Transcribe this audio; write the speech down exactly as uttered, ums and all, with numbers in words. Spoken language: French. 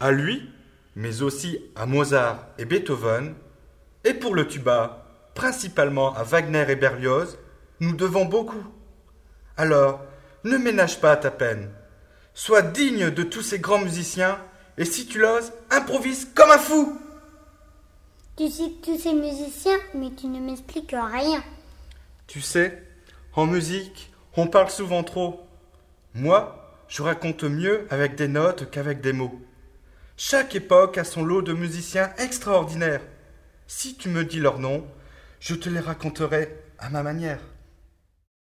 À lui, mais aussi à Mozart et Beethoven, et pour le tuba, principalement à Wagner et Berlioz, nous devons beaucoup. Alors, ne ménage pas ta peine. Sois digne de tous ces grands musiciens, et si tu l'oses, improvise comme un fou. Tu cites tous ces musiciens, mais tu ne m'expliques rien. Tu sais, en musique, on parle souvent trop. Moi, je raconte mieux avec des notes qu'avec des mots. Chaque époque a son lot de musiciens extraordinaires. Si tu me dis leurs noms, je te les raconterai à ma manière.